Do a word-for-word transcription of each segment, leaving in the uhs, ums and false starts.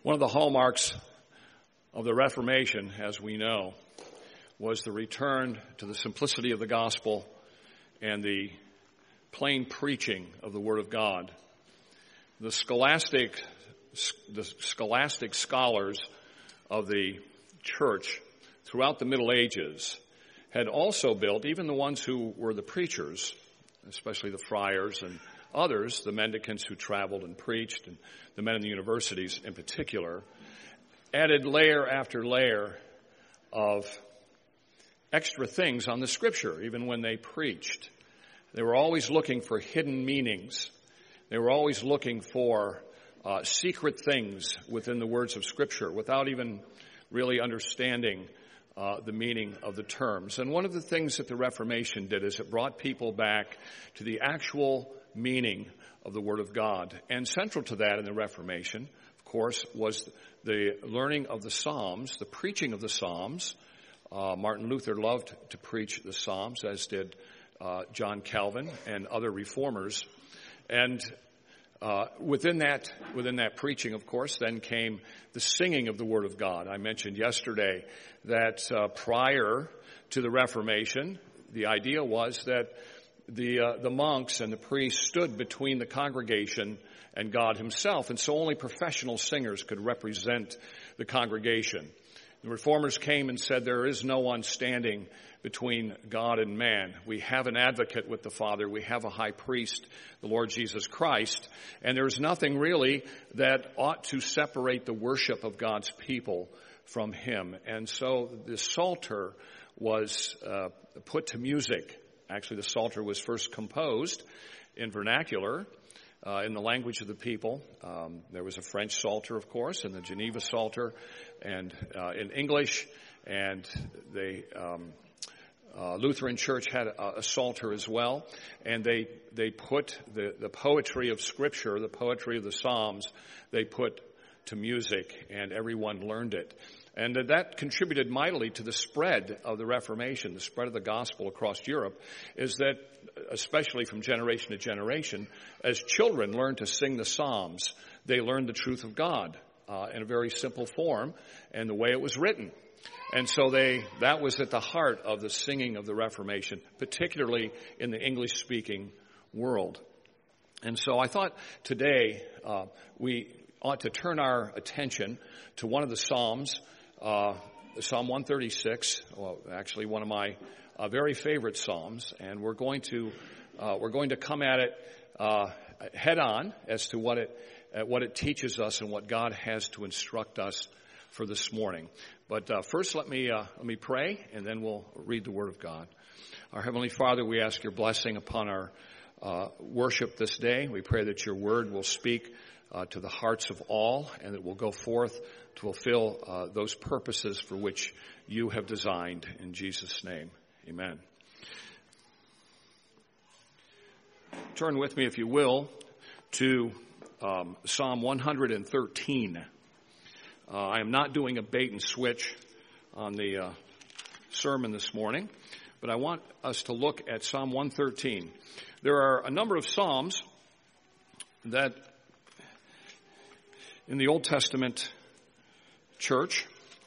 One of the hallmarks of the Reformation, as we know, was the return to the simplicity of the gospel and the plain preaching of the Word of God. The scholastic, the scholastic scholars of the church throughout the Middle Ages had also built, even the ones who were the preachers, especially the friars and others, the mendicants who traveled and preached, and the men in the universities in particular, added layer after layer of extra things on the Scripture, even when they preached. They were always looking for hidden meanings. They were always looking for uh, secret things within the words of Scripture without even really understanding uh, the meaning of the terms. And one of the things that the Reformation did is it brought people back to the actual meaning of the Word of God. And central to that in the Reformation, of course, was the learning of the Psalms, the preaching of the Psalms. Uh, Martin Luther loved to preach the Psalms, as did uh, John Calvin and other reformers. And uh, within that, within that preaching, of course, then came the singing of the Word of God. I mentioned yesterday that uh, prior to the Reformation, the idea was that the uh, the monks and the priests stood between the congregation and God himself, and so only professional singers could represent the congregation. The reformers came and said there is no one standing between God and man. We have an advocate with the Father. We have a high priest, the Lord Jesus Christ, and there's nothing really that ought to separate the worship of God's people from him. And so the Psalter was uh, put to music. Actually, the Psalter was first composed in vernacular, uh, in the language of the people. Um, there was a French Psalter, of course, and the Geneva Psalter, and uh, in English. And the um, uh, Lutheran Church had a, a Psalter as well. And they they put the, the poetry of Scripture, the poetry of the Psalms, they put to music, and everyone learned it. And that contributed mightily to the spread of the Reformation, the spread of the gospel across Europe, is that, especially from generation to generation, as children learned to sing the Psalms, they learned the truth of God uh, in a very simple form and the way it was written. And so they that was at the heart of the singing of the Reformation, particularly in the English-speaking world. And so I thought today uh, we ought to turn our attention to one of the Psalms, Uh, Psalm one thirty-six, well, actually one of my uh, very favorite Psalms, and we're going to uh, we're going to come at it uh, head on as to what it uh, what it teaches us and what God has to instruct us for this morning. But uh, first, let me uh, let me pray, and then we'll read the Word of God. Our Heavenly Father, we ask your blessing upon our uh, worship this day. We pray that your Word will speak uh, to the hearts of all, and it will go forth to fulfill uh, those purposes for which you have designed. In Jesus' name, amen. Turn with me, if you will, to um, Psalm one thirteen. Uh, I am not doing a bait and switch on the uh, sermon this morning, but I want us to look at Psalm one thirteen. There are a number of Psalms that in the Old Testament church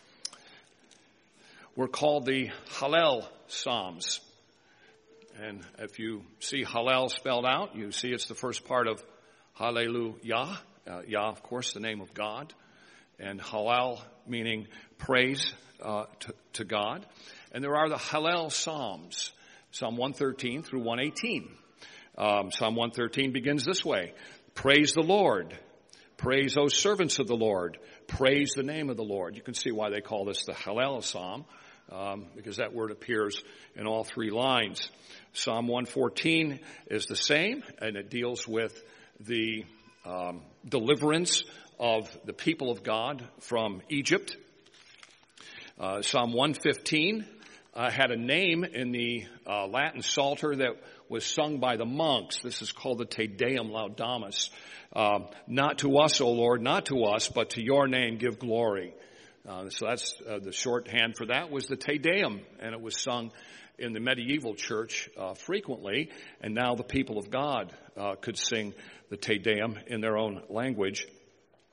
were called the Hallel Psalms. And if you see Hallel spelled out, you see it's the first part of Hallelujah. Uh, Yah, of course, the name of God. And Hallel meaning praise uh, to, to God. And there are the Hallel Psalms, Psalm one thirteen through one eighteen. Um, Psalm one thirteen begins this way: Praise the Lord. Praise, O servants of the Lord. Praise the name of the Lord. You can see why they call this the Hallel Psalm, um, because that word appears in all three lines. Psalm one fourteen is the same, and it deals with the um, deliverance of the people of God from Egypt. Uh, Psalm one fifteen uh, had a name in the uh, Latin Psalter that was sung by the monks. This is called the Te Deum Laudamus. Uh, not to us, O Lord, not to us, but to your name give glory. Uh, so that's uh, the shorthand for that was the Te Deum, and it was sung in the medieval church uh, frequently, and now the people of God uh, could sing the Te Deum in their own language.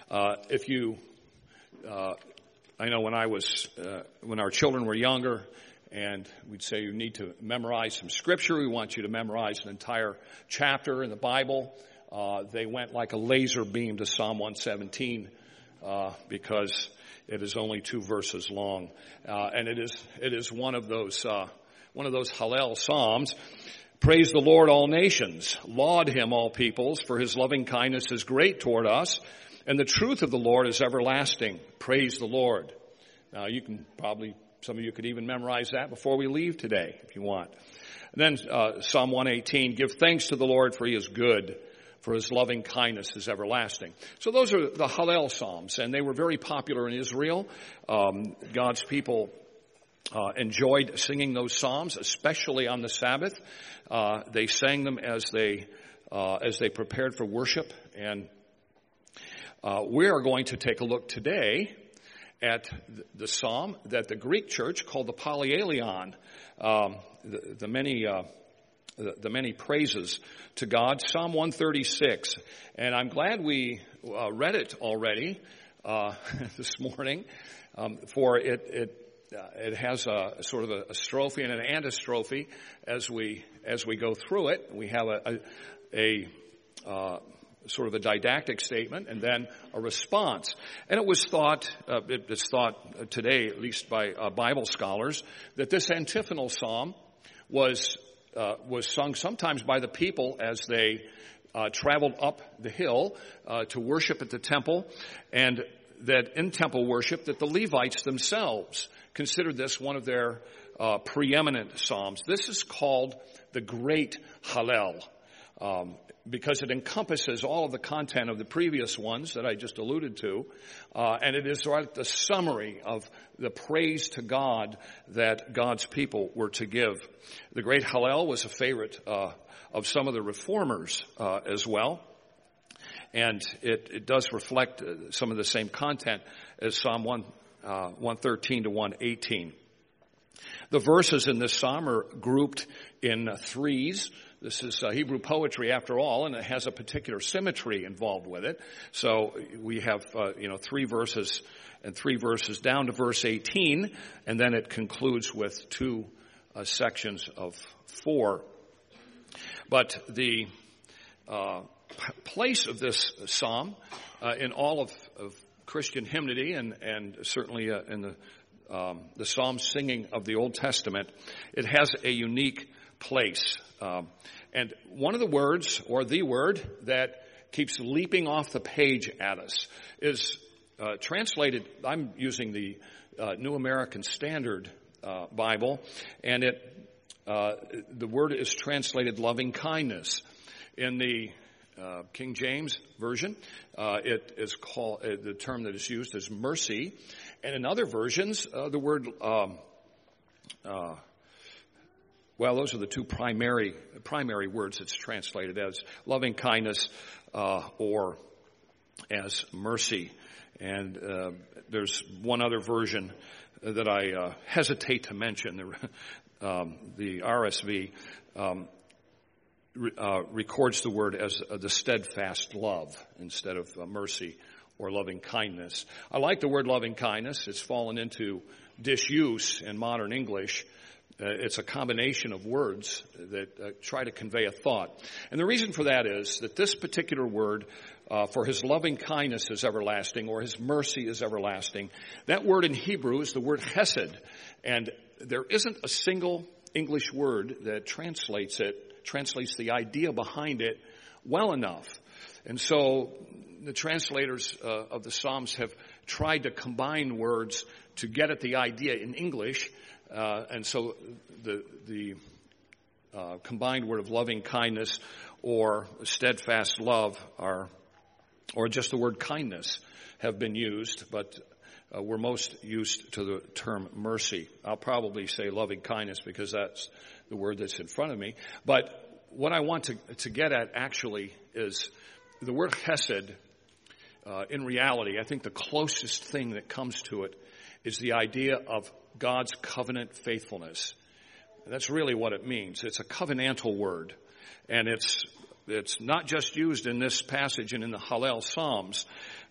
Uh, if you, uh, I know when I was, uh, when our children were younger, and we'd say you need to memorize some scripture, we want you to memorize an entire chapter in the Bible. Uh, they went like a laser beam to Psalm one seventeen, uh, because it is only two verses long. Uh, and it is, it is one of those, uh, one of those Hallel Psalms. Praise the Lord, all nations. Laud him, all peoples, for his loving kindness is great toward us, and the truth of the Lord is everlasting. Praise the Lord. Now, you can probably, some of you could even memorize that before we leave today, if you want. And then uh, Psalm one eighteen, give thanks to the Lord, for he is good, for his loving kindness is everlasting. So those are the Hallel Psalms, and they were very popular in Israel. Um, God's people uh, enjoyed singing those psalms, especially on the Sabbath. Uh, they sang them as they uh, as they prepared for worship, and uh, we are going to take a look today at the psalm that the Greek church called the Polyaileon, um, the, the many uh, the, the many praises to God, Psalm one thirty-six. And I'm glad we uh, read it already uh, this morning, um, for it it uh, it has a sort of a, a strophe and an antistrophe as we as we go through it. We have a a, a uh, sort of a didactic statement and then a response. And it was thought, uh, it, it's thought today, at least by uh, Bible scholars, that this antiphonal psalm was uh, was sung sometimes by the people as they uh, traveled up the hill uh, to worship at the temple, and that in temple worship that the Levites themselves considered this one of their uh, preeminent psalms. This is called the Great Hallel. Um, because it encompasses all of the content of the previous ones that I just alluded to, uh, and it is right the summary of the praise to God that God's people were to give. The Great Hallel was a favorite uh, of some of the reformers uh, as well, and it, it does reflect uh, some of the same content as Psalm one, uh, one thirteen to one eighteen. The verses in this psalm are grouped in threes. This is uh, Hebrew poetry, after all, and it has a particular symmetry involved with it. So we have, uh, you know, three verses and three verses down to verse eighteen, and then it concludes with two uh, sections of four. But the uh, p- place of this psalm uh, in all of, of Christian hymnody, and, and certainly uh, in the um, the psalm singing of the Old Testament, it has a unique place. Um, and one of the words, or the word, that keeps leaping off the page at us is uh, translated, I'm using the uh, New American Standard uh, Bible, and it uh, the word is translated loving kindness. In the uh, King James Version, uh, it is called, uh, the term that is used is mercy, and in other versions, uh, the word um, uh Well, those are the two primary primary words it's translated as, loving kindness uh, or as mercy. And uh, there's one other version that I uh, hesitate to mention. The, um, the R S V um, re, uh, records the word as uh, the steadfast love instead of uh, mercy or loving kindness. I like the word loving kindness. It's fallen into disuse in modern English. Uh, it's a combination of words that uh, try to convey a thought. And the reason for that is that this particular word, uh, for his loving kindness is everlasting, or his mercy is everlasting, that word in Hebrew is the word chesed. And there isn't a single English word that translates it, translates the idea behind it well enough. And so the translators uh, of the Psalms have tried to combine words to get at the idea in English. Uh, and so the the uh, combined word of loving kindness or steadfast love are, or just the word kindness, have been used, but uh, we're most used to the term mercy. I'll probably say loving kindness because that's the word that's in front of me. But what I want to, to get at actually is the word chesed. Uh, in reality, I think the closest thing that comes to it is the idea of God's covenant faithfulness. That's really what it means. It's a covenantal word. And it's it's not just used in this passage and in the Hallel Psalms.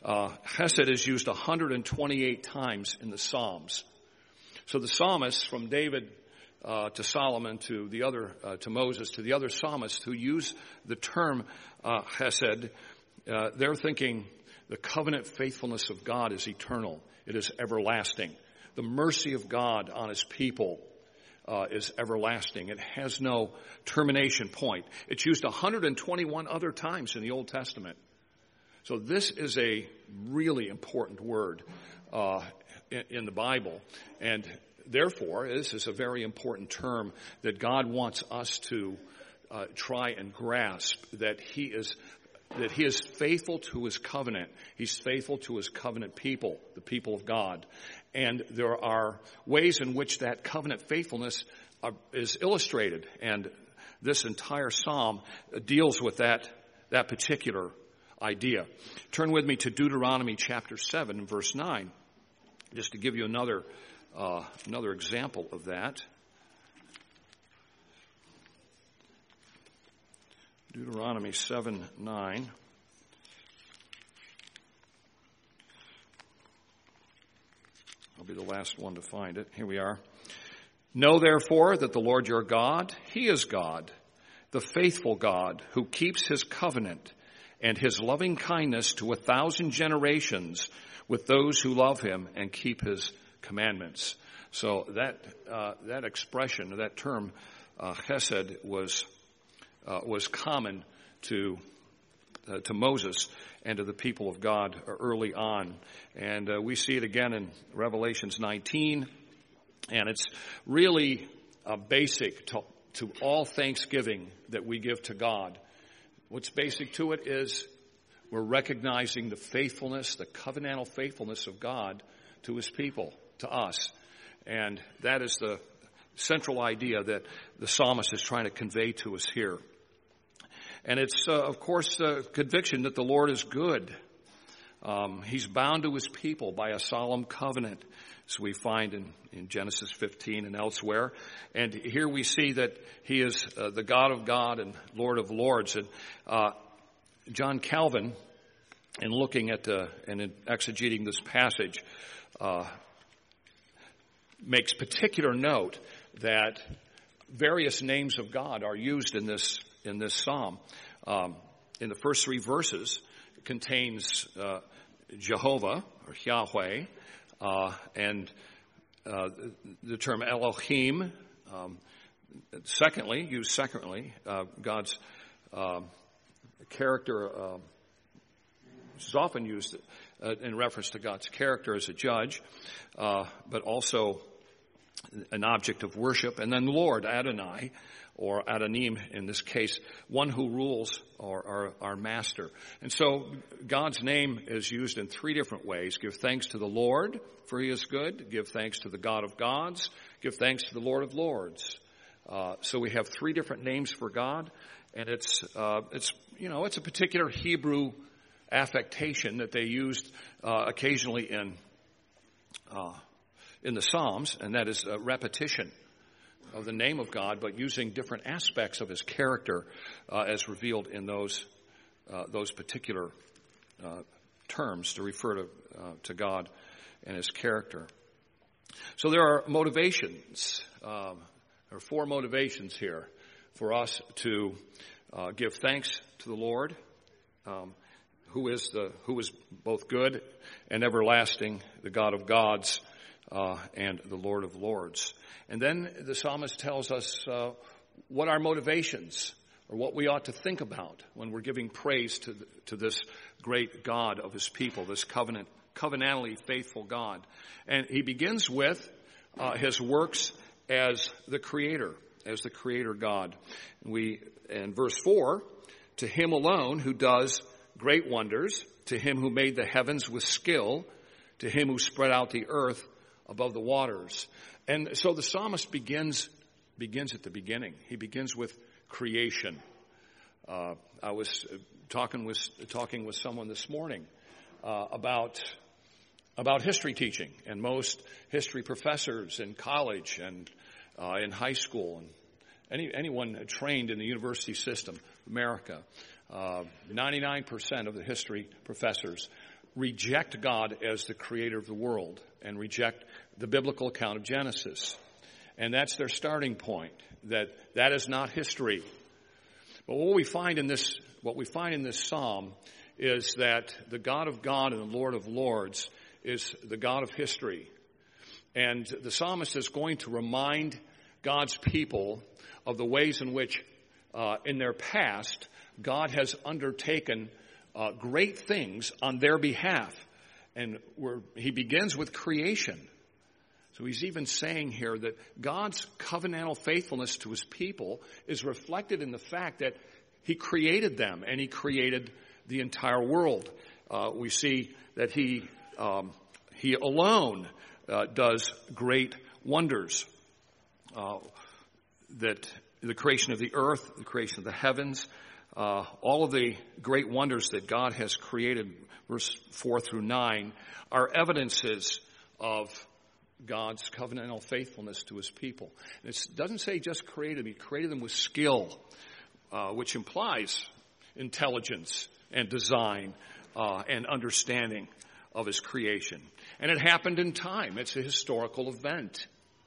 Uh, Chesed is used one hundred twenty-eight times in the Psalms. So the psalmists, from David uh, to Solomon to the other, uh, to Moses, to the other psalmists who use the term uh, Chesed, uh, they're thinking the covenant faithfulness of God is eternal. It is everlasting. The mercy of God on his people uh, is everlasting. It has no termination point. It's used one hundred twenty-one other times in the Old Testament. So this is a really important word uh, in, in the Bible. And therefore, this is a very important term that God wants us to uh, try and grasp, that he is that he is faithful to his covenant. He's faithful to his covenant people, the people of God. And there are ways in which that covenant faithfulness uh, is illustrated. And this entire psalm deals with that, that particular idea. Turn with me to Deuteronomy chapter seven, verse nine, just to give you another, uh, another example of that. Deuteronomy seven nine. I'll be the last one to find it. Here we are. Know therefore that the Lord your God, he is God, the faithful God, who keeps his covenant and his loving kindness to a thousand generations with those who love him and keep his commandments. So that uh, that expression, that term, uh, chesed, was uh, was common to uh, to Moses and to the people of God early on, and uh, we see it again in Revelations nineteen, and it's really uh, basic to, to all thanksgiving that we give to God. What's basic to it is we're recognizing the faithfulness, the covenantal faithfulness of God to his people, to us. And that is the central idea that the psalmist is trying to convey to us here. And it's, uh, of course, a conviction that the Lord is good. Um, he's bound to his people by a solemn covenant, as we find in, in Genesis fifteen and elsewhere. And here we see that he is uh, the God of God and Lord of Lords. And uh, John Calvin, in looking at uh, and in exegeting this passage, uh, makes particular note that various names of God are used in this in this psalm. Um, in the first three verses, it contains uh, Jehovah or Yahweh, uh, and uh, the term Elohim. Um, secondly, used secondly, uh, God's uh, character. Uh, is often used uh, in reference to God's character as a judge, uh, but also an object of worship. And then Lord, Adonai, or Adonim in this case, one who rules, or our, our master. And so God's name is used in three different ways. Give thanks to the Lord, for he is good. Give thanks to the God of gods. Give thanks to the Lord of lords. Uh, so we have three different names for God, and it's uh, it's you know it's a particular Hebrew affectation that they used uh, occasionally in uh, in the Psalms, and that is a repetition of the name of God, but using different aspects of his character uh, as revealed in those uh, those particular uh, terms to refer to uh, to God and his character. So there are motivations. Um, there are four motivations here for us to uh, give thanks to the Lord, um, who is the who is both good and everlasting, the God of gods, uh, and the Lord of lords. And then the psalmist tells us uh, what our motivations, or what we ought to think about when we're giving praise to the, to this great God of his people, this covenant, covenantally faithful God. And he begins with uh, his works as the creator, as the creator God. We, in verse four, to him alone who does great wonders, to him who made the heavens with skill, to him who spread out the earth above the waters. And so the psalmist begins begins at the beginning. He begins with creation. Uh, I was talking with talking with someone this morning uh, about about history teaching, and most history professors in college and uh, in high school, and any anyone trained in the university system, America, uh, ninety-nine percent of the history professors reject God as the creator of the world and reject the biblical account of Genesis. And that's their starting point, that that is not history. But what we find in this, what we find in this psalm is that the God of God and the Lord of Lords is the God of history. And the psalmist is going to remind God's people of the ways in which, uh, in their past, God has undertaken uh, great things on their behalf. And we're, he begins with creation. So he's even saying here that God's covenantal faithfulness to his people is reflected in the fact that he created them and he created the entire world. Uh, we see that he um, he alone uh, does great wonders. Uh, that the creation of the earth, the creation of the heavens, uh, all of the great wonders that God has created, verse four through nine, are evidences of God's covenantal faithfulness to his people. And it doesn't say just created them, he created them with skill, uh, which implies intelligence and design uh, and understanding of his creation. And it happened in time. It's a historical event.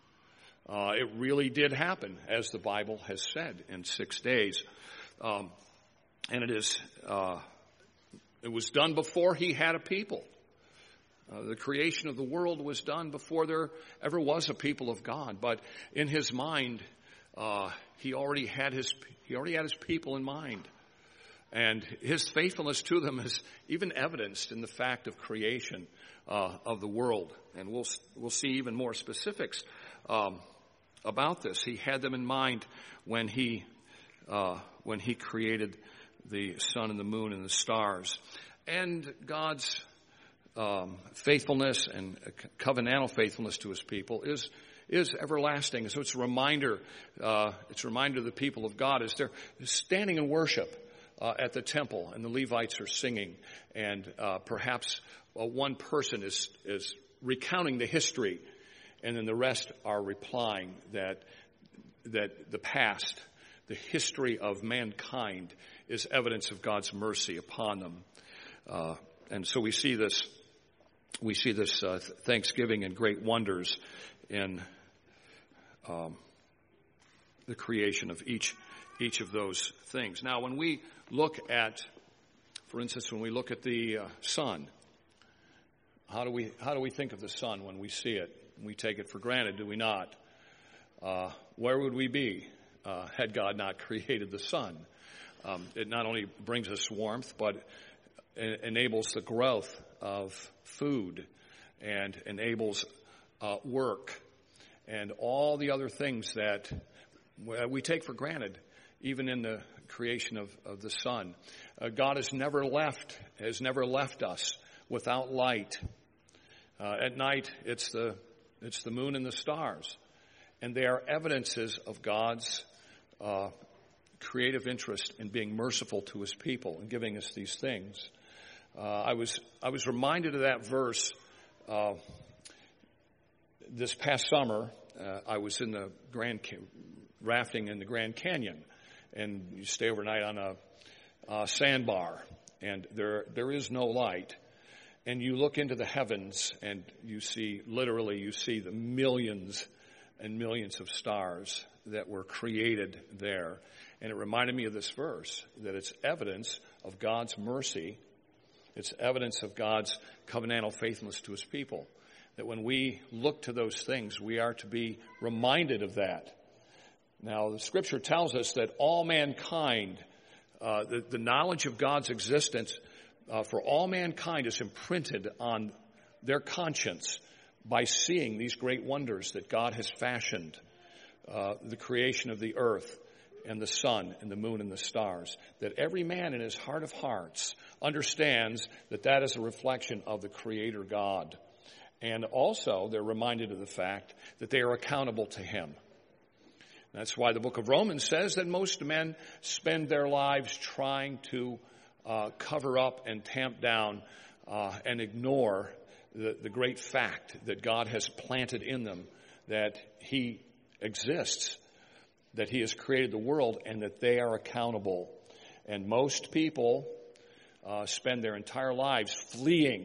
Uh, it really did happen, as the Bible has said, in six days. Um, and it is, uh, it was done before he had a people. Uh, the creation of the world was done before there ever was a people of God. But in his mind, uh, he already had his he already had his people in mind, and his faithfulness to them is even evidenced in the fact of creation uh, of the world. And we'll we'll see even more specifics um, about this. He had them in mind when he uh, when he created the sun and the moon and the stars, and God's Um, faithfulness and covenantal faithfulness to his people is is everlasting. So it's a reminder. Uh, it's a reminder to the people of God as they're standing in worship uh, at the temple, and the Levites are singing, and uh, perhaps uh, one person is is recounting the history, and then the rest are replying that that the past, the history of mankind, is evidence of God's mercy upon them, uh, and so we see this. We see this uh, thanksgiving and great wonders in um, the creation of each each of those things. Now, when we look at, for instance, when we look at the uh, sun, how do we how do we think of the sun when we see it? We take it for granted, do we not? Uh, where would we be uh, had God not created the sun? Um, it not only brings us warmth, but it enables the growth of food and enables uh, work and all the other things that we take for granted, even in the creation of, of the sun. Uh, God has never left, has never left us without light. Uh, at night, it's the it's the moon and the stars, and they are evidences of God's uh, creative interest in being merciful to his people and giving us these things. Uh, I was I was reminded of that verse uh, this past summer. Uh, I was in the Grand rafting in the Grand Canyon, and you stay overnight on a, a sandbar, and there there is no light, and you look into the heavens, and you see literally you see the millions and millions of stars that were created there, and it reminded me of this verse, that it's evidence of God's mercy. It's evidence of God's covenantal faithfulness to his people. That when we look to those things, we are to be reminded of that. Now, the scripture tells us that all mankind, uh, the, the knowledge of God's existence uh, for all mankind is imprinted on their conscience by seeing these great wonders that God has fashioned, uh, the creation of the earth and the sun and the moon and the stars, that every man in his heart of hearts understands that that is a reflection of the Creator God. And also, they're reminded of the fact that they are accountable to him. That's why the book of Romans says that most men spend their lives trying to uh, cover up and tamp down uh, and ignore the, the great fact that God has planted in them, that he exists, that he has created the world, and that they are accountable. And most people uh, spend their entire lives fleeing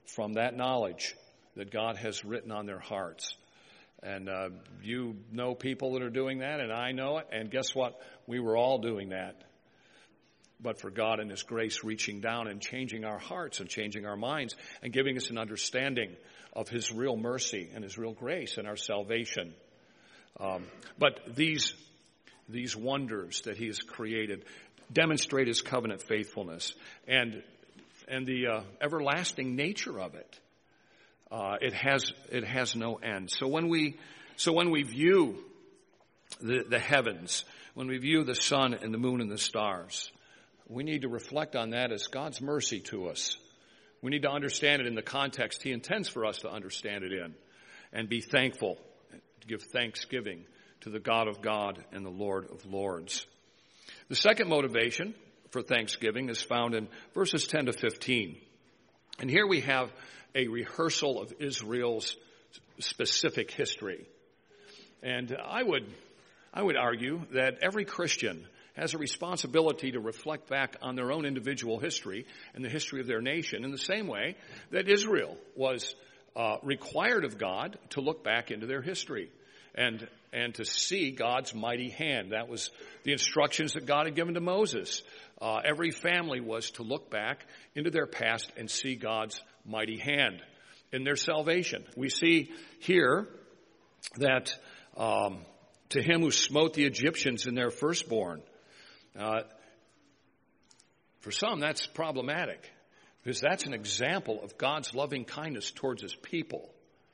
from that knowledge that God has written on their hearts. And uh, you know people that are doing that, and I know it. And guess what? We were all doing that. But for God in His grace reaching down and changing our hearts and changing our minds and giving us an understanding of His real mercy and His real grace and our salvation. Um, but these these wonders that He has created demonstrate His covenant faithfulness and and the uh, everlasting nature of it. Uh, it has it has no end. So when we so when we view the, the heavens, when we view the sun and the moon and the stars, we need to reflect on that as God's mercy to us. We need to understand it in the context He intends for us to understand it in, and be thankful, to give thanksgiving to the God of God and the Lord of Lords. The second motivation for thanksgiving is found in verses ten to fifteen. And here we have a rehearsal of Israel's specific history. And I would, I would argue that every Christian has a responsibility to reflect back on their own individual history and the history of their nation in the same way that Israel was uh, required of God to look back into their history and and to see God's mighty hand. That was the instructions that God had given to Moses. Uh, every family was to look back into their past and see God's mighty hand in their salvation. We see here that um, to Him who smote the Egyptians in their firstborn, Uh, for some, that's problematic because that's an example of God's loving kindness towards His people.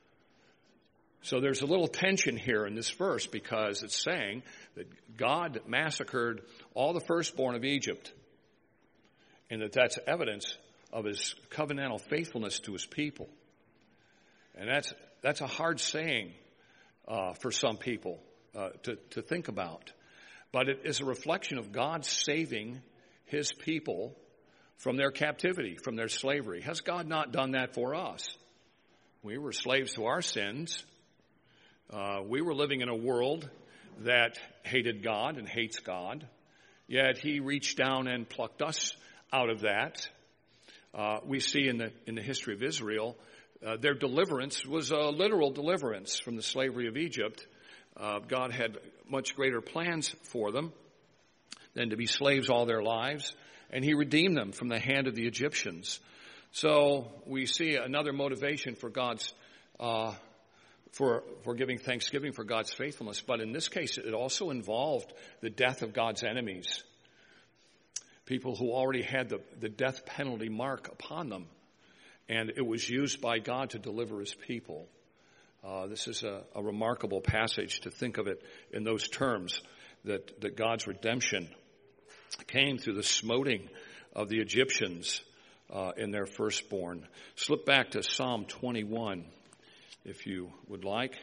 So there's a little tension here in this verse because it's saying that God massacred all the firstborn of Egypt and that that's evidence of His covenantal faithfulness to His people. And that's that's a hard saying uh, for some people uh, to, to think about. But it is a reflection of God saving His people from their captivity, from their slavery. Has God not done that for us? We were slaves to our sins. Uh, we were living in a world that hated God and hates God. Yet He reached down and plucked us out of that. Uh, we see in the in the history of Israel, uh, their deliverance was a literal deliverance from the slavery of Egypt. Uh, God had much greater plans for them than to be slaves all their lives, and He redeemed them from the hand of the Egyptians. So we see another motivation for God's uh, for for giving thanksgiving for God's faithfulness. But in this case, it also involved the death of God's enemies, people who already had the, the death penalty mark upon them, and it was used by God to deliver His people. Uh, this is a, a remarkable passage to think of it in those terms, that, that God's redemption came through the smoting of the Egyptians uh, in their firstborn. Slip back to Psalm twenty-one, if you would like.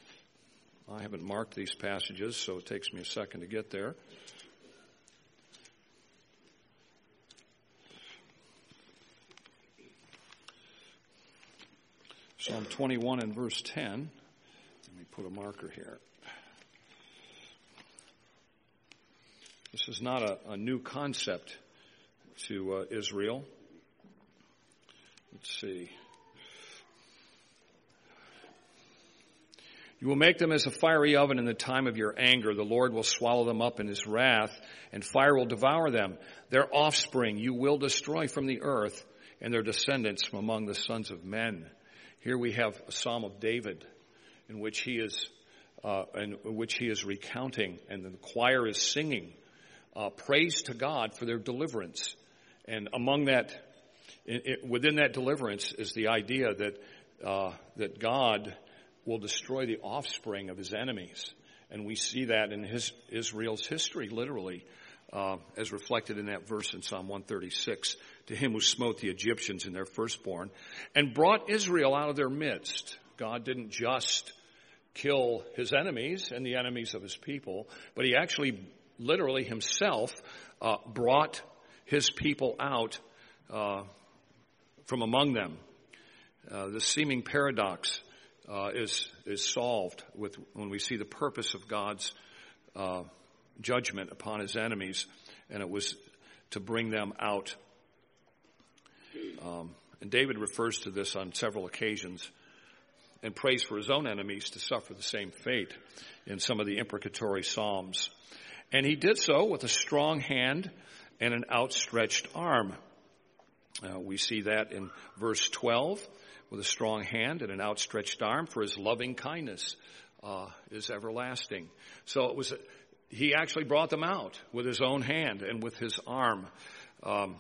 I haven't marked these passages, so it takes me a second to get there. Psalm twenty-one and verse ten. Let me put a marker here. This is not a, a new concept to uh, Israel. Let's see. You will make them as a fiery oven in the time of your anger. The Lord will swallow them up in His wrath, and fire will devour them. Their offspring you will destroy from the earth, and their descendants from among the sons of men. Here we have a Psalm of David in which he is uh, in which he is recounting, and the choir is singing uh, praise to God for their deliverance. And among that, it, it, within that deliverance is the idea that uh, that God will destroy the offspring of His enemies. And we see that in his Israel's history, literally, uh, as reflected in that verse in Psalm one thirty-six. To Him who smote the Egyptians in their firstborn and brought Israel out of their midst. God didn't just kill His enemies and the enemies of His people, but He actually literally Himself uh, brought His people out uh, from among them. Uh, the seeming paradox uh, is is solved with when we see the purpose of God's uh, judgment upon His enemies, and it was to bring them out um, And David refers to this on several occasions and prays for his own enemies to suffer the same fate in some of the imprecatory psalms. And he did so with a strong hand and an outstretched arm. Uh, we see that in verse twelve, with a strong hand and an outstretched arm, for his loving kindness uh, is everlasting. So it was, he actually brought them out with his own hand and with his arm. Um,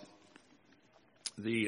the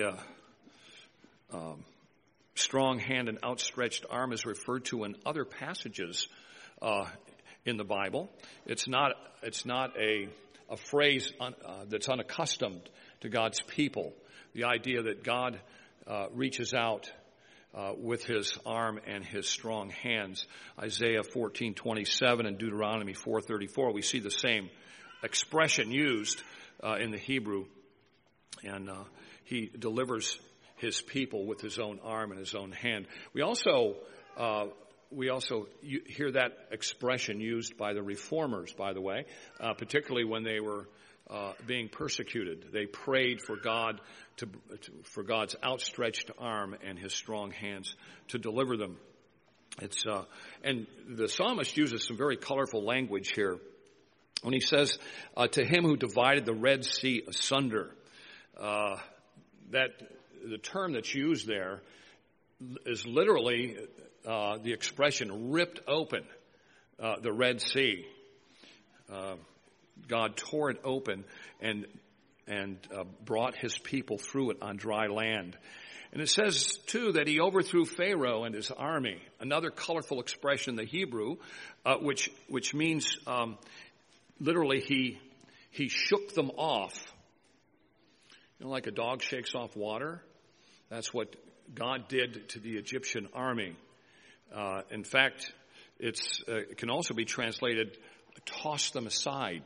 uh, um, strong hand and outstretched arm is referred to in other passages uh, in the Bible. It's not, it's not a, a phrase un, uh, that's unaccustomed to God's people. The idea that God uh, reaches out uh, with his arm and his strong hands. Isaiah fourteen twenty-seven and Deuteronomy four thirty-four, we see the same expression used uh, in the Hebrew. And uh, he delivers his people with his own arm and his own hand. We also uh, we also hear that expression used by the reformers, by the way, uh, particularly when they were uh, being persecuted. They prayed for God to, to for God's outstretched arm and his strong hands to deliver them. It's uh, and the psalmist uses some very colorful language here when he says, uh, "To him who divided the Red Sea asunder." Uh, that the term that's used there is literally uh, the expression "ripped open uh, the Red Sea." Uh, God tore it open and and uh, brought his people through it on dry land. And it says, too, that he overthrew Pharaoh and his army. Another colorful expression in the Hebrew, uh, which which means um, literally he he shook them off. You know, like a dog shakes off water. That's what God did to the Egyptian army. Uh, in fact, it's uh, it can also be translated, toss them aside.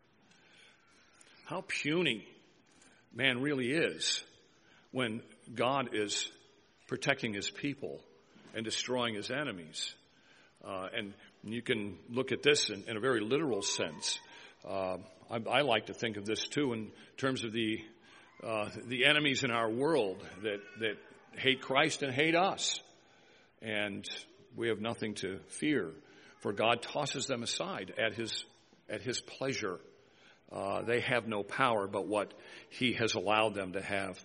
How puny man really is when God is protecting his people and destroying his enemies. Uh, and you can look at this in, in a very literal sense. Uh, I, I like to think of this, too, in terms of the uh, the enemies in our world that, that hate Christ and hate us. And we have nothing to fear, for God tosses them aside at his at his pleasure. Uh, they have no power but what he has allowed them to have.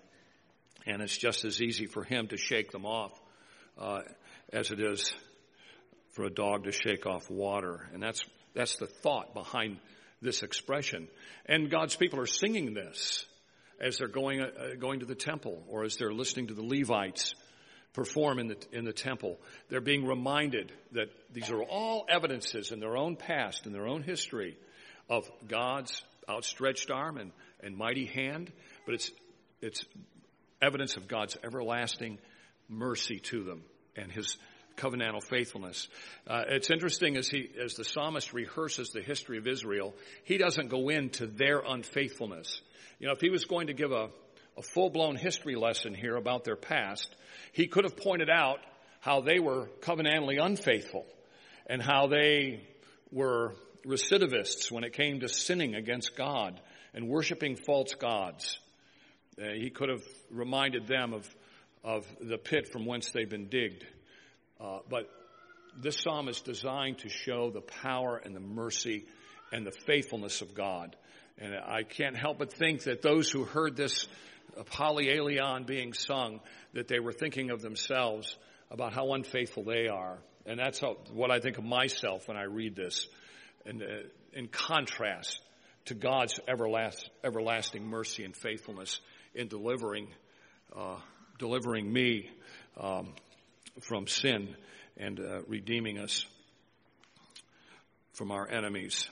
And it's just as easy for him to shake them off uh, as it is for a dog to shake off water. And that's that's the thought behind this expression. And God's people are singing this as they're going uh, going to the temple, or as they're listening to the Levites perform in the in the temple. They're being reminded that these are all evidences in their own past, in their own history, of God's outstretched arm and, and mighty hand, but it's it's evidence of God's everlasting mercy to them and his covenantal faithfulness. Uh, it's interesting as he as the psalmist rehearses the history of Israel, he doesn't go into their unfaithfulness. You know, if he was going to give a, a full-blown history lesson here about their past, he could have pointed out how they were covenantally unfaithful and how they were recidivists when it came to sinning against God and worshiping false gods. Uh, he could have reminded them of, of the pit from whence they've been digged. Uh, but this psalm is designed to show the power and the mercy and the faithfulness of God. And I can't help but think that those who heard this polyaileon being sung, that they were thinking of themselves about how unfaithful they are. And that's how, what I think of myself when I read this. And uh, in contrast to God's everlast, everlasting mercy and faithfulness in delivering uh, delivering me um, from sin and uh, redeeming us from our enemies.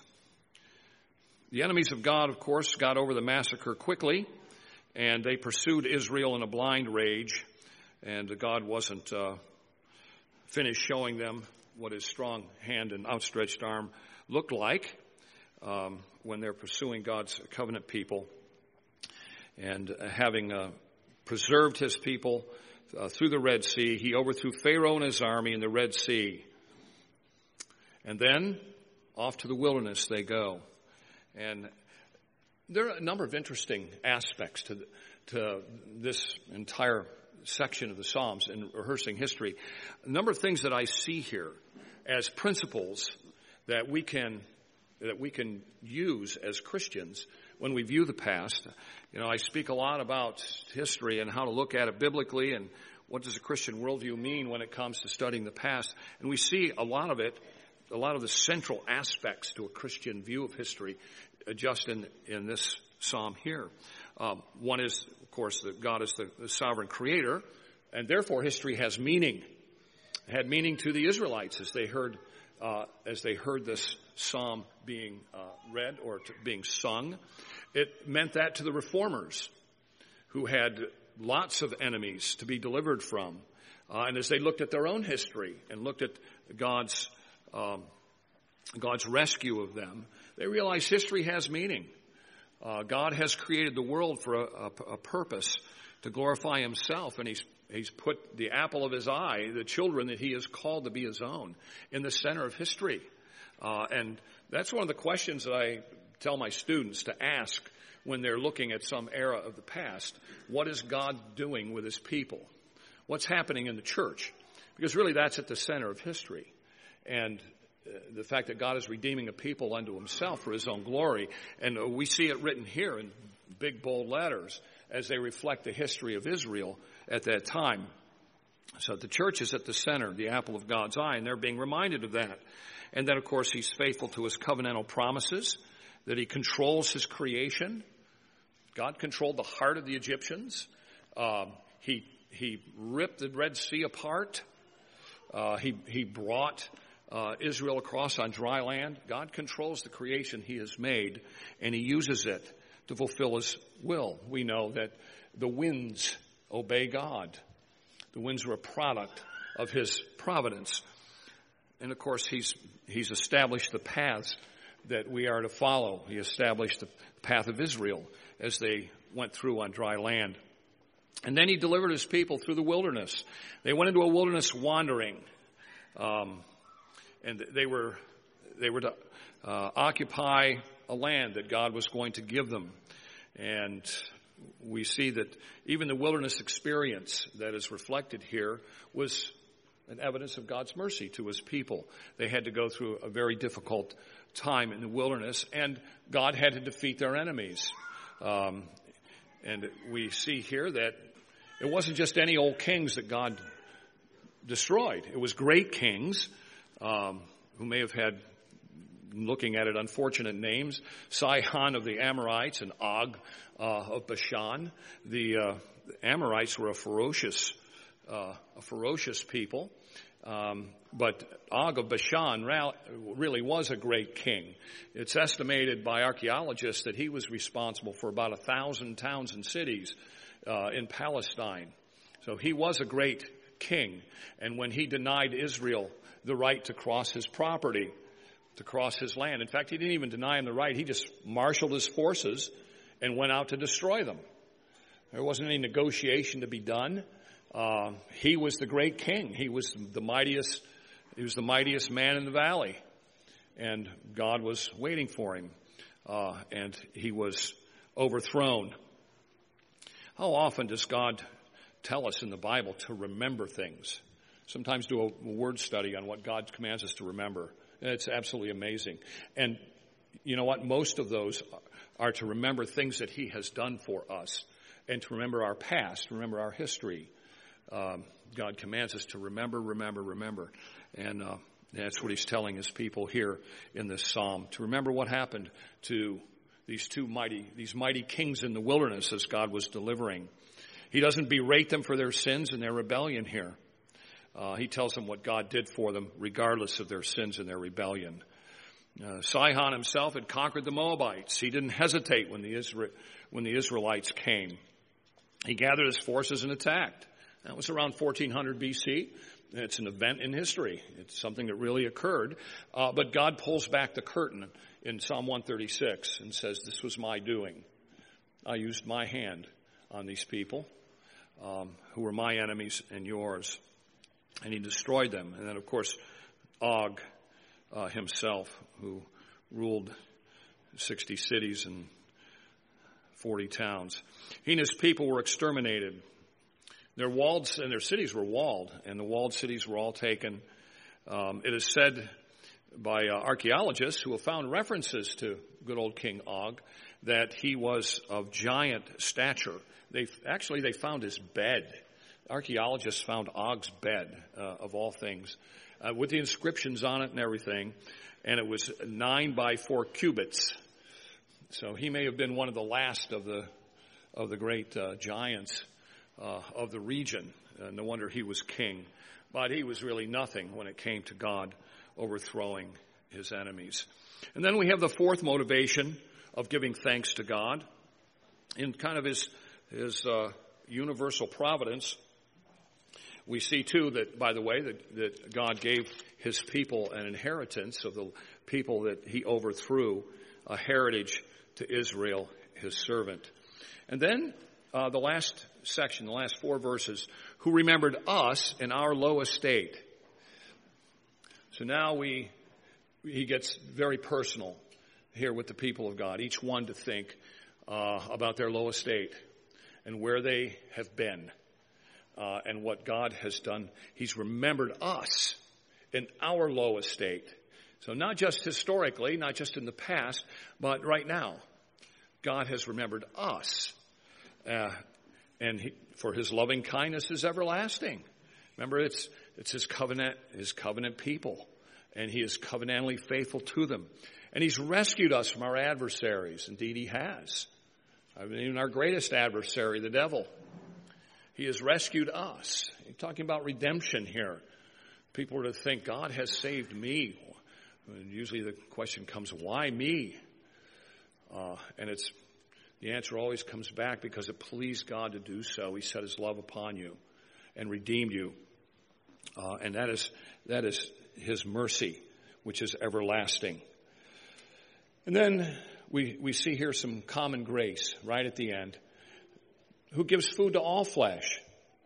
The enemies of God, of course, got over the massacre quickly, and they pursued Israel in a blind rage, and God wasn't uh, finished showing them what his strong hand and outstretched arm looked like um, when they're pursuing God's covenant people. And uh, having uh, preserved his people uh, through the Red Sea, he overthrew Pharaoh and his army in the Red Sea. And then off to the wilderness they go. And there are a number of interesting aspects to the, to this entire section of the Psalms in rehearsing history, a number of things that I see here as principles that we can that we can use as Christians when we view the past. You know, I speak a lot about history and how to look at it biblically and what does a Christian worldview mean when it comes to studying the past. And we see a lot of it, a lot of the central aspects to a Christian view of history uh, just in, in this psalm here. Um, one is, of course, that God is the, the sovereign creator, and therefore history has meaning. It had meaning to the Israelites as they heard uh, as they heard this psalm being uh, read or to, being sung. It meant that to the reformers who had lots of enemies to be delivered from. Uh, and as they looked at their own history and looked at God's um, God's rescue of them, they realized history has meaning. Uh, God has created the world for a, a, a purpose to glorify himself, and he's he's put the apple of his eye, the children that he has called to be his own, in the center of history. Uh, and that's one of the questions that I tell my students to ask when they're looking at some era of the past. What is God doing with his people? What's happening in the church? Because really that's at the center of history. And uh, the fact that God is redeeming a people unto himself for his own glory. And uh, we see it written here in big, bold letters as they reflect the history of Israel at that time. So the church is at the center, the apple of God's eye, and they're being reminded of that. And then, of course, he's faithful to his covenantal promises, that he controls his creation. God controlled the heart of the Egyptians. Uh, he he ripped the Red Sea apart. Uh, he he brought uh, Israel across on dry land. God controls the creation he has made, and he uses it to fulfill his will. We know that the winds obey God. The winds are a product of his providence. And of course, he's he's established the paths that we are to follow. He established the path of Israel as they went through on dry land. And then he delivered his people through the wilderness. They went into a wilderness wandering. Um, and they were they were to uh, occupy a land that God was going to give them. And we see that even the wilderness experience that is reflected here was an evidence of God's mercy to his people. They had to go through a very difficult time in the wilderness, and God had to defeat their enemies. Um, and we see here that it wasn't just any old kings that God destroyed. It was great kings um, who may have had, looking at it, unfortunate names: Sihon of the Amorites and Og uh, of Bashan. The, uh, the Amorites were a ferocious, uh, a ferocious people, um, but Og of Bashan really was a great king. It's estimated by archaeologists that he was responsible for about a thousand towns and cities uh, in Palestine. So he was a great king, and when he denied Israel the right to cross his property, to cross his land. In fact, he didn't even deny him the right. He just marshaled his forces and went out to destroy them. There wasn't any negotiation to be done. Uh, he was the great king. He was the mightiest. He was the mightiest man in the valley, and God was waiting for him, uh, and he was overthrown. How often does God tell us in the Bible to remember things? Sometimes do a word study on what God commands us to remember. It's absolutely amazing. And you know what? Most of those are to remember things that he has done for us and to remember our past, remember our history. Um, God commands us to remember, remember, remember. And uh, that's what he's telling his people here in this psalm, to remember what happened to these two mighty, these mighty kings in the wilderness as God was delivering. He doesn't berate them for their sins and their rebellion here. Uh, he tells them what God did for them, regardless of their sins and their rebellion. Uh, Sihon himself had conquered the Moabites. He didn't hesitate when the, Isra- when the Israelites came. He gathered his forces and attacked. That was around fourteen hundred B C. It's an event in history. It's something that really occurred. Uh, but God pulls back the curtain in Psalm one thirty-six and says, "This was my doing. I used my hand on these people um, who were my enemies and yours." And he destroyed them. And then, of course, Og uh, himself, who ruled sixty cities and forty towns. He and his people were exterminated. Their walls and their cities were walled, and the walled cities were all taken. Um, it is said by uh, archaeologists who have found references to good old King Og that he was of giant stature. They actually they found his bed. Archaeologists found Og's bed uh, of all things, uh, with the inscriptions on it and everything, and it was nine by four cubits. So he may have been one of the last of the of the great uh, giants uh, of the region. Uh, no wonder he was king, but he was really nothing when it came to God overthrowing his enemies. And then we have the fourth motivation of giving thanks to God in kind of his his uh, universal providence. We see too that, by the way, that, that God gave his people an inheritance of the people that he overthrew, a heritage to Israel, his servant. And then uh, the last section, the last four verses, who remembered us in our low estate. So now we, he gets very personal here with the people of God, each one to think uh, about their low estate and where they have been uh, and what God has done. He's remembered us in our low estate. So not just historically, not just in the past, but right now, God has remembered us. Uh, and he, for his loving kindness is everlasting. Remember, it's it's his covenant, his covenant people, and he is covenantally faithful to them. And he's rescued us from our adversaries. Indeed, he has. I mean, even our greatest adversary, the devil. He has rescued us. He's talking about redemption here. People are to think, God has saved me. And usually the question comes, why me? Uh, and it's the answer always comes back because it pleased God to do so. He set his love upon you and redeemed you. Uh, and that is that is his mercy, which is everlasting. And then we, we see here some common grace right at the end. Who gives food to all flesh.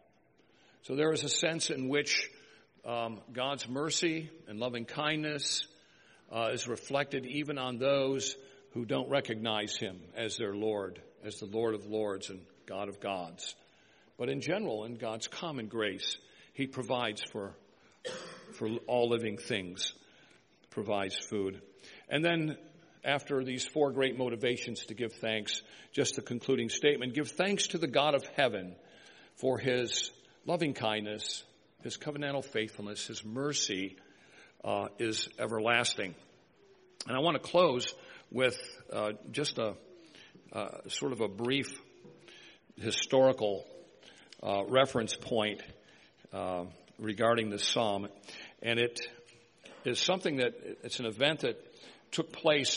So there is a sense in which um, God's mercy and loving kindness uh, is reflected even on those who don't recognize him as their Lord, as the Lord of lords and God of gods. But in general, in God's common grace, he provides for for all living things, provides food. And then after these four great motivations to give thanks, just the concluding statement, give thanks to the God of heaven for his loving kindness, his covenantal faithfulness, his mercy uh, is everlasting. And I want to close with uh, just a uh, sort of a brief historical uh, reference point uh, regarding this psalm. And it is something that, it's an event that took place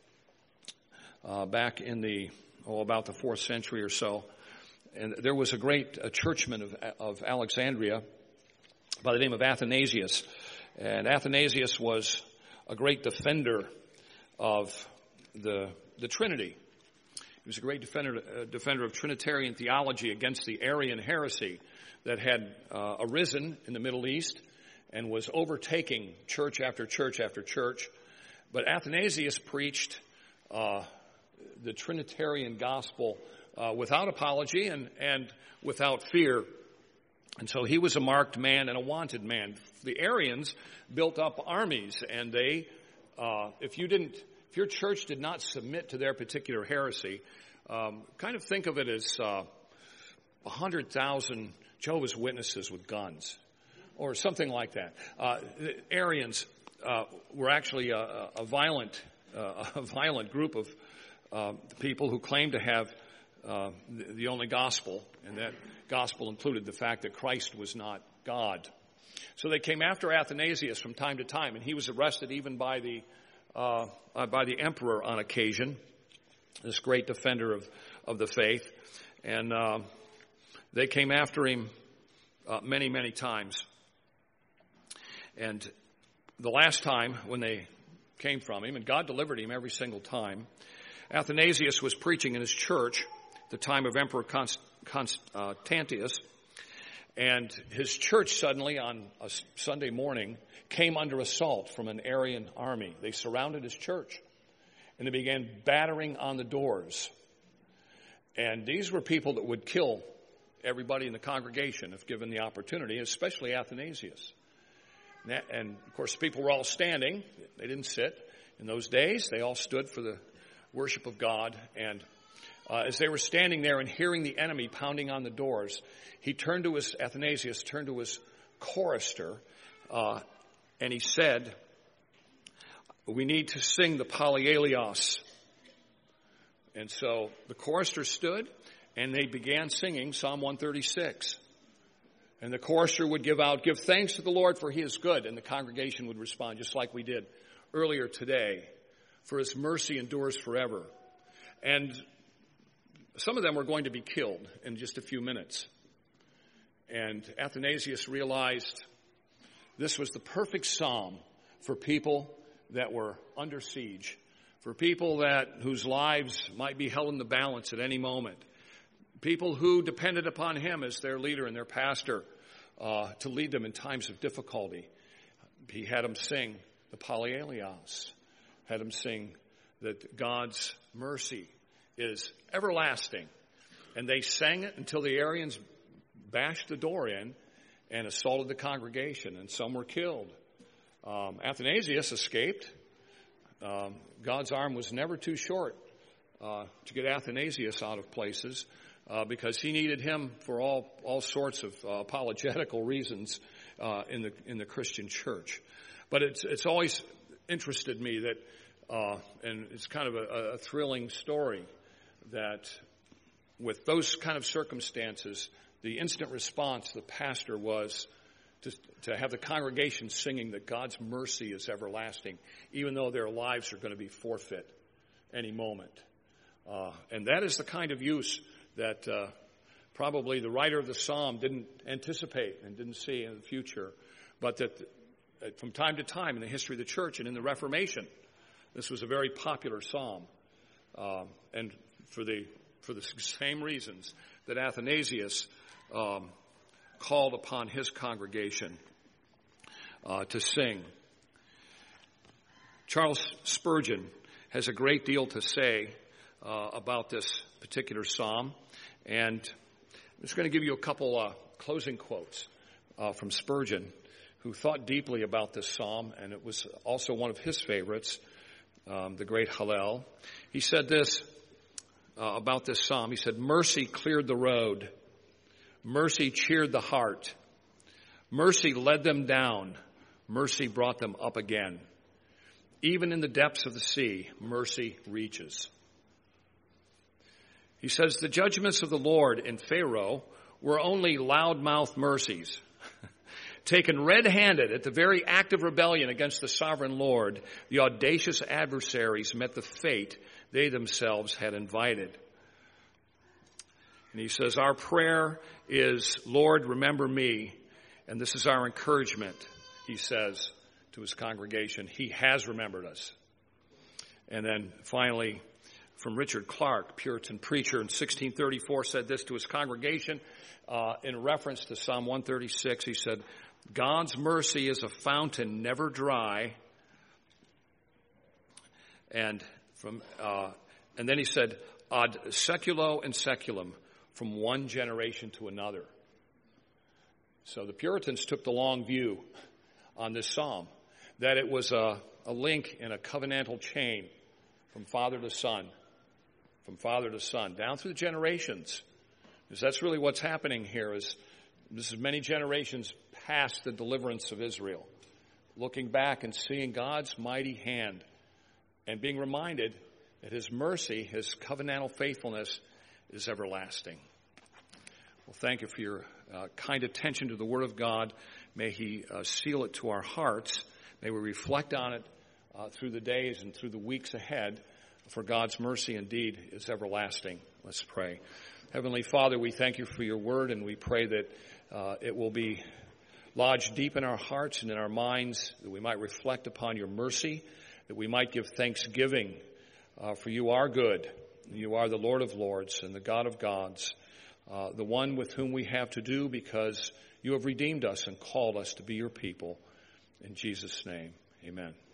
uh, back in the, oh, about the fourth century or so. And there was a great a churchman of, of Alexandria by the name of Athanasius. And Athanasius was a great defender of the the Trinity. He was a great defender uh, defender of Trinitarian theology against the Arian heresy that had uh, arisen in the Middle East and was overtaking church after church after church. But Athanasius preached uh, the Trinitarian gospel uh, without apology and, and without fear. And so he was a marked man and a wanted man. The Arians built up armies, and they, uh, if you didn't, if your church did not submit to their particular heresy, um, kind of think of it as uh, a hundred thousand Jehovah's Witnesses with guns, or something like that. Uh, the Arians uh, were actually a, a violent, uh, a violent group of uh, people who claimed to have uh, the, the only gospel, and that gospel included the fact that Christ was not God. So they came after Athanasius from time to time, and he was arrested even by the uh, uh, by the emperor on occasion. This great defender of of the faith, and uh, they came after him uh, many, many times. And the last time when they came from him, and God delivered him every single time, Athanasius was preaching in his church at the time of Emperor Const- Constantius, and his church suddenly on a Sunday morning came under assault from an Arian army. They surrounded his church, and they began battering on the doors. And these were people that would kill everybody in the congregation, if given the opportunity, especially Athanasius. And, of course, people were all standing. They didn't sit. In those days, they all stood for the worship of God. And uh, as they were standing there and hearing the enemy pounding on the doors, he turned to his, Athanasius turned to his chorister, uh, and he said, we need to sing the Polyalios. And so the chorister stood, and they began singing Psalm one thirty-six. And the chorister would give out, give thanks to the Lord for he is good. And the congregation would respond, just like we did earlier today, for his mercy endures forever. And some of them were going to be killed in just a few minutes. And Athanasius realized this was the perfect psalm for people that were under siege, for people that whose lives might be held in the balance at any moment, people who depended upon him as their leader and their pastor uh, to lead them in times of difficulty. He had them sing the Polyalios, had them sing that God's mercy is everlasting. And they sang it until the Arians bashed the door in and assaulted the congregation, and some were killed. Um, Athanasius escaped. Um, God's arm was never too short uh, to get Athanasius out of places uh, because he needed him for all all sorts of uh, apologetical reasons uh, in the in the Christian church. But it's it's always interested me that, uh, and it's kind of a, a thrilling story that with those kind of circumstances, the instant response of the pastor was to, to have the congregation singing that God's mercy is everlasting, even though their lives are going to be forfeit any moment. Uh, and that is the kind of use that uh, probably the writer of the psalm didn't anticipate and didn't see in the future, but that uh, from time to time in the history of the church and in the Reformation, this was a very popular psalm. Uh, and for the for the same reasons that Athanasius um, called upon his congregation uh, to sing. Charles Spurgeon has a great deal to say uh, about this particular psalm, and I'm just going to give you a couple uh, closing quotes uh, from Spurgeon, who thought deeply about this psalm, and it was also one of his favorites, um, the great Hallel. He said this uh, about this psalm. He said, "Mercy cleared the road. Mercy cheered the heart. Mercy led them down. Mercy brought them up again. Even in the depths of the sea, mercy reaches." He says, "The judgments of the Lord in Pharaoh were only loud-mouthed mercies. Taken red-handed at the very act of rebellion against the sovereign Lord, the audacious adversaries met the fate they themselves had invited." And he says, "Our prayer is, Lord, remember me." And this is our encouragement, he says to his congregation. He has remembered us. And then finally, from Richard Clark, Puritan preacher in sixteen thirty-four, said this to his congregation uh, in reference to Psalm one thirty-six. He said, "God's mercy is a fountain never dry." And from uh, and then he said, "Ad seculo and seculum," from one generation to another. So the Puritans took the long view on this psalm, that it was a, a link in a covenantal chain from father to son, from father to son, down through the generations. Because that's really what's happening here, is this is many generations past the deliverance of Israel, looking back and seeing God's mighty hand and being reminded that his mercy, his covenantal faithfulness is everlasting. Well, thank you for your uh, kind attention to the Word of God. May he uh, seal it to our hearts. May we reflect on it uh, through the days and through the weeks ahead, for God's mercy indeed is everlasting. Let's pray. Heavenly Father, we thank you for your Word, and we pray that uh, it will be lodged deep in our hearts and in our minds, that we might reflect upon your mercy, that we might give thanksgiving, uh, for you are good. You are the Lord of lords and the God of gods, uh, the one with whom we have to do because you have redeemed us and called us to be your people. In Jesus' name, amen.